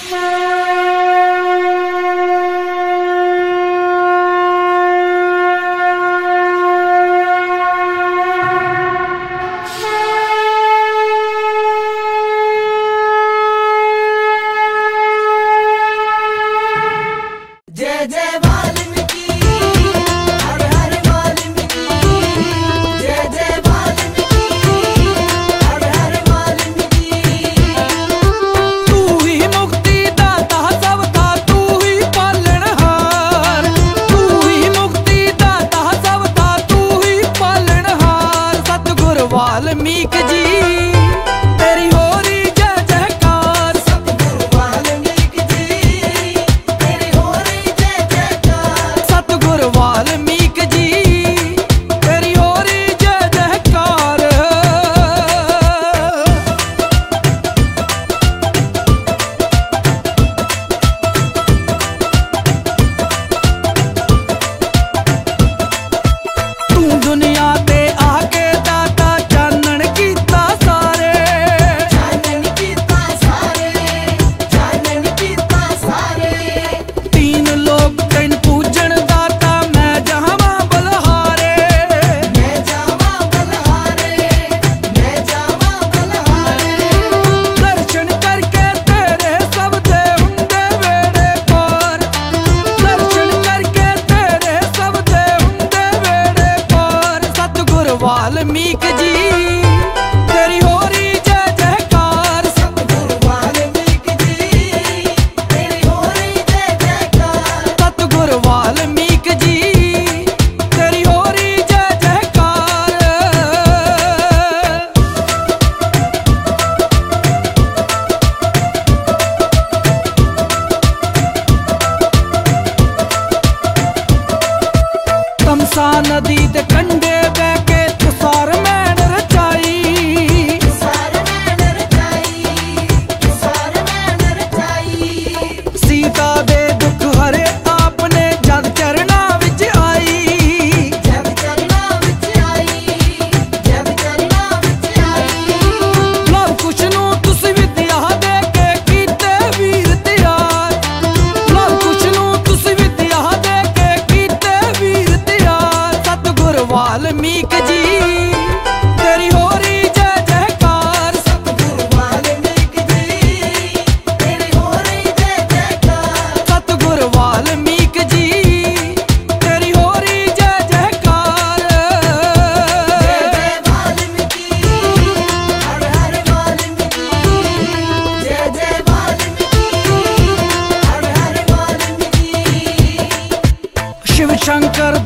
वाल्मीकि जी तेरी हो रही जय जयकार। सतगुरु वाल्मीकि जी तेरी हो रही जय जयकार। सतगुरु वाल्मीकि जी तेरी हो रही जय जयकार। तू दुनिया ते आके वाल्मीकि जी तेरी हो रही जय जयकार। सतगुरु वाल्मीकि जी तेरी हो रही जय जयकार। सतगुरु वाल्मीकि जी तेरी हो रही जय जयकार। तमसा नदी दे कंढे बह के सीता दे दुख हरे आपने जग चरना विच आई। जग चरना विच आई। जग चरना विच आई। लव कुछ नू तुस विद्या दे के कीते वीर तैयार। लव कुछ नू तुस विद्या दे के कीते वीर तैयार। सतगुरु वाल्मीकि जी तेरी हो रही जय जयकार। सतगुरु वाल्मीकि जी तेरी हो रही जय जयकार। सतगुरु वाल्मीकि जी तेरी हो रही जय जयकार। जय जय वाल्मीकि हर हर वाल्मीकि। जय जय वाल्मीकि हर हर वाल्मीकि। शिव शंकर